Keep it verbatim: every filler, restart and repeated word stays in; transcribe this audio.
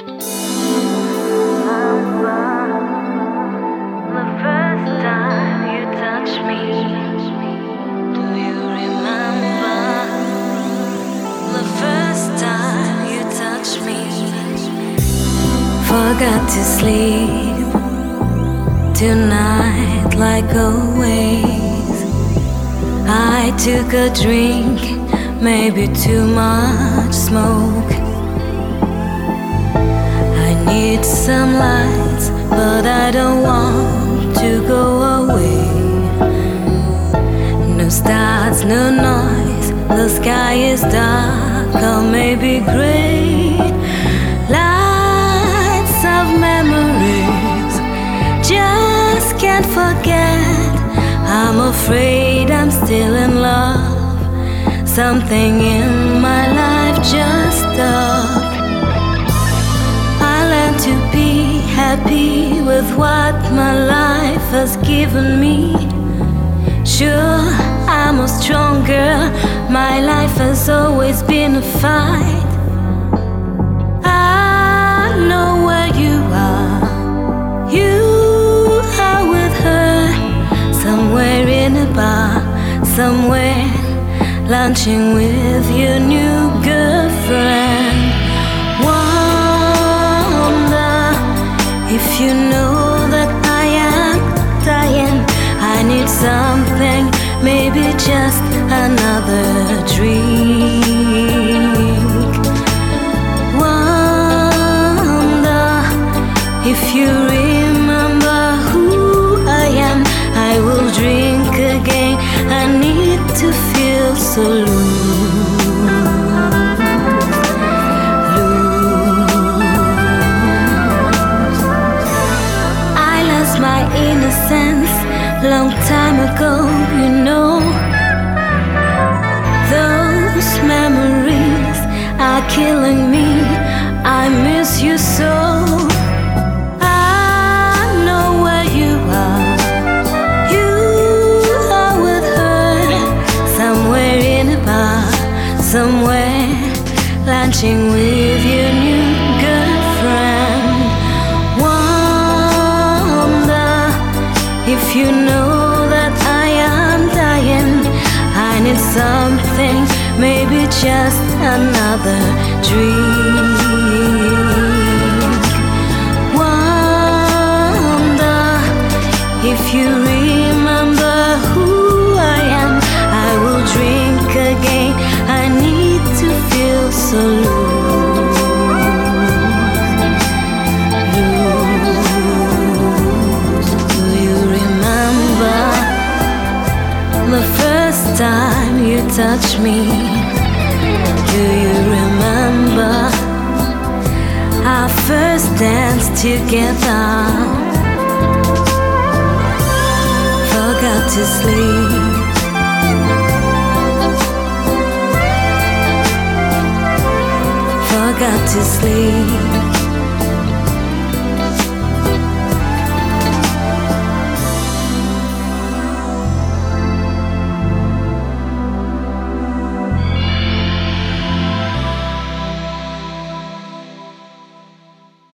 The first time you touched me, do you remember? The first time you touched me, forgot to sleep tonight like always. I took a drink, maybe too much smoke. I need some lights, but I don't want to go away. No stars, no noise, the sky is dark or maybe gray. Lights of memories, just can't forget. I'm afraid I'm still in love. Something in my life just stopped. I learned to be happy with what my life has given me. Sure, I'm a strong girl. My life has always been a fight. I know where you are. You are with her, somewhere in a bar, somewhere lunching with your new girlfriend. Wonder if you know that I am dying. I need something, maybe just another drink. Wonder if you remember who I am. I will drink again. I need to feel so loose, loose. I lost my innocence long time ago, you know. Those memories are killing me. I miss you so. I know where you are. You are with her, somewhere in a bar, somewhere lunching with your new girlfriend. Wonder if you know that I am dying. I need something, maybe just another drink. Wonder if you remember who I am. I will drink again. I need to feel so loose, loose. Do you remember the first time you touched me? Do you remember our first dance together? Forgot to sleep, forgot to sleep.